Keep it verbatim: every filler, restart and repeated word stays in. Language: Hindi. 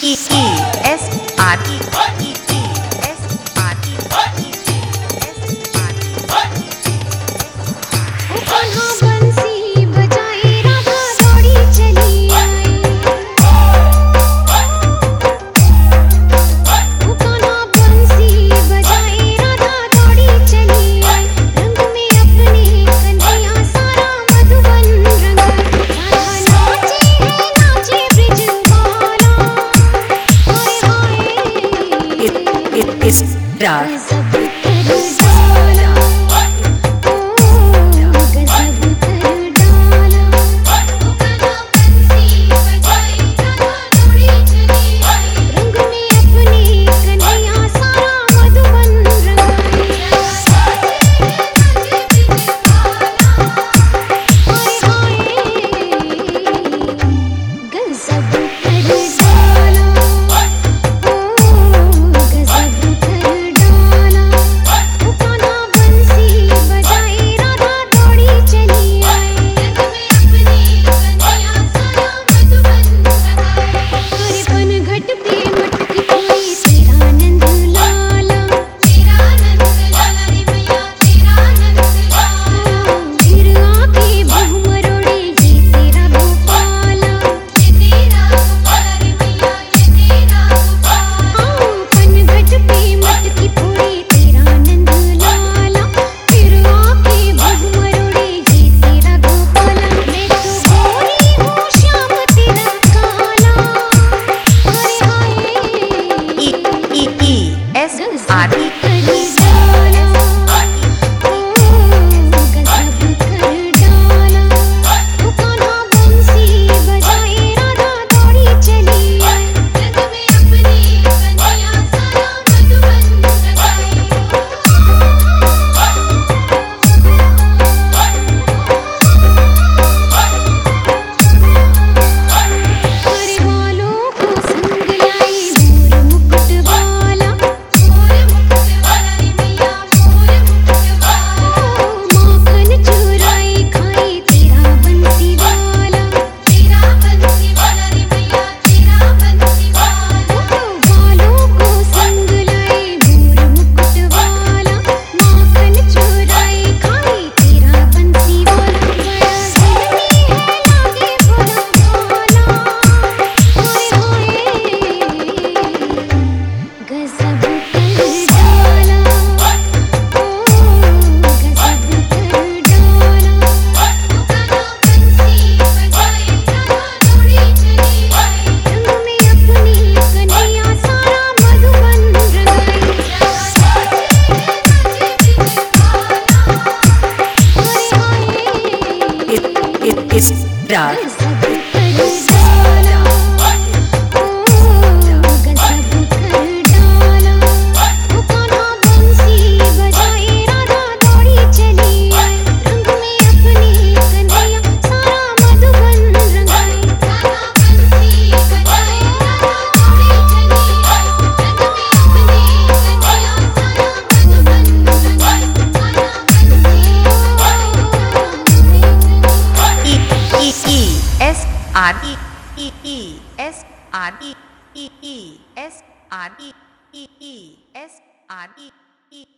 E E S R E E E S R E E E S R E ओ कान्हा बंसी बजाए राधा दौड़ी चली आई। ओ कान्हा बंसी बजाए राधा दौड़ी चली आई। रंग में अपने कन्हैया सारा मधुबन रंगाई। राधा नाची है नाचे ब्रिजवाला। हाय हाय It it is Rag गजब कर डाला। ओ गजब कर डाला। ओ कान्हा बंसी बजाए राधा दौड़ी चली आई। रंग में अपने कन्हैया सारा मधुबन रंगाई। राधा नाचे नाचे ब्रिजवाला। हाय हाय गजब कर डाला। ओ गजब कर डाला। ओ कान्हा बंसी बजाए राधा दौड़ी चली आई। रंग में अपने कन्हैया सारा मधुबन रंगाई। हरे पनघट पे मटकी कोई तेरा नंद लाला। तेरा नंद लाला रे मैया तेरा नंद लाला। फिर आके बहु मरोड़े ये तेरा गोपाला। ये तेरा गोपाला रे मैया ये तेरा गोपाला। पनघट पे मटकी फोड़े तेरा नंद लाला। फिर आके बहु मरोड़े ये तेरा गोपाला। मैं तो गोरी हूँ श्याम तेरा काला। हाय हाय E E E S R E कर डाला। ओ गजब कर डाला। ओ कान्हा बंसी बजाए राधा दौड़ी चली आई। रंग में अपने कन्हैया सारा मधुबन रंगाई। हरे वालों को संग लाई मोर मुकुट वाला। मोर मुकुट वाला रे मैया मोर मुकुट वाला। माखन चुराई खाई तेरा बंसी वाला। तेरा बंसी वाला रे मैया तेरा बंसी वाला। वालों को संग लाई मोर मुकुट वाला। माखन चुराई खाई तेरा बंसी वाला। बड़ा जुल्मी है लागे भोला भाला। हाय हाय गजब कर डाला। ओ गजब कर डाला। ओ कान्हा बंसी बजाए राधा दौड़ी चली आई। रंग में अपने कन्हैया सारा मधुबन रंगाई। राधा नाचे नाचे ब्रिजवाला। हाय हाय It it is Rag गजब कर डाला। ओ गजब कर डाला। ओ कान्हा बंसी बजाए राधा दौड़ी चली आई। रंग में अपने कन्हैया सारा मधुबन रंगाई। कान्हा बंसी बजाए राधा दौड़ी चली आई। रंग में अपने कन्हैया सारा मधुबन रंगाई। कान्हा बंसी E E E S R E E E S R E E E S R E E E S R E E